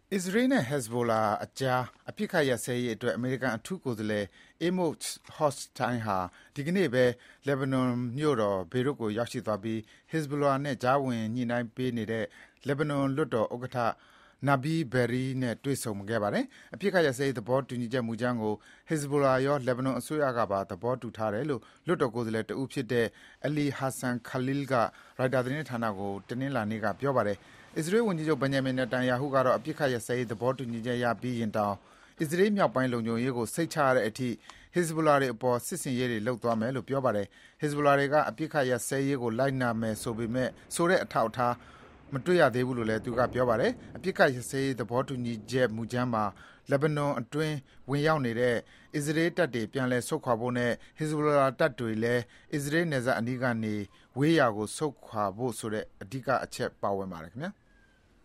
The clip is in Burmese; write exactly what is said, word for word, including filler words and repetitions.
အစ္စရေးနဲ့ Hezbollah အကြားအပစ်အခတ်ရပ်စဲရေးအတွက် အမေရိကန်အထူးကိုယ်စားလှယ် Amos Hochstein ဟာဒီကနေ့ပဲ လက်ဘနွန်မြို့တော် ဘေရွတ်ကိုရောက်ရှိသွားပြီး Hezbollah နဲ့ ကြားဝင်ညှိနှိုင်းပေးနေတဲ့ လက်ဘနွန်လွှတ်တော်ဥက္ကဋ္ဌ Nabil Berri နဲ့ တွေ့ဆုံခဲ့ပါတယ်။ အပစ်အခတ်ရပ်စဲရေးသဘောတူညီချက်မူကြမ်းကို Hezbollah ရော လက်ဘနွန်အစိုးရကပါ သဘောတူထားတယ်လို့ လွှတ်တော်ကိုယ်စားလှယ်တဦးဖြစ်တဲ့ Ali Hassan Khalil က ရိုက်တာသတင်းဌာနကို တနင်္လာနေ့က ပြောပါတယ်။ အစ္စရေးဝန်ကြီးချုပ် Benjamin Netanyahu ကတော့ အပစ်အခတ်ရပ်စဲရေးသဘောတူညီချက်ရပြီးရင်တောင် အစ္စရေးမြောက်ပိုင်းလုံခြုံရေးကို စိတ်ချရတဲ့အထိ Hezbollah တွေအပေါ် စစ်ဆင်ရေးတွေလုပ်သွားမယ်လို့ ပြောပါတယ်။ Hezbollah တွေက အပစ်အခတ်ရပ်စဲရေးကို လိုက်နာမယ်ဆိုတဲ့အထောက်အထား မတွေ့ရသေးဘူးလို့လည်း သူက ပြောပါတယ်။ အပစ်အခတ်ရပ်စဲရေးသဘောတူညီချက်မူကြမ်းမှာ လက်ဘနွန်အတွင်းဝင်ရောက်နေတဲ့ အစ္စရေးတပ်တွေ ပြန်လည်ဆုတ်ခွာဖို့နဲ့ Hezbollah တပ်တွေလည်း အစ္စရေးနယ်စပ်အနီးကနေ ဝေးရာကို ဆုတ်ခွာဖို့ဆိုတဲ့ အဓိကအချက် ပါဝင်ပါတယ် ခင်ဗျာ။